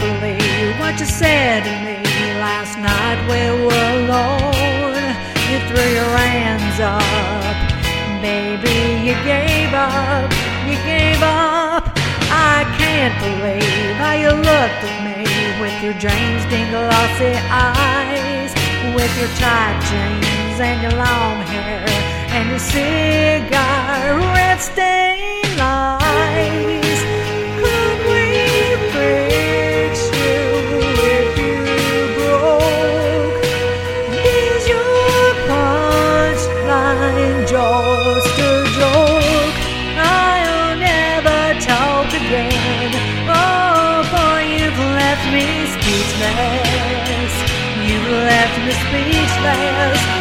believe what you said to me last night. We were alone. You threw your hands up. Baby, you gave up. You gave up. I can't believe how you looked at me with your James Dean glossy eyes, with your tight jeans and your long hair and your cigarette stained eyes. Could we fix you if you broke? Is your punchline just a joke? I'll never talk again. Oh, boy, you've left me speechless. You've left me speechless.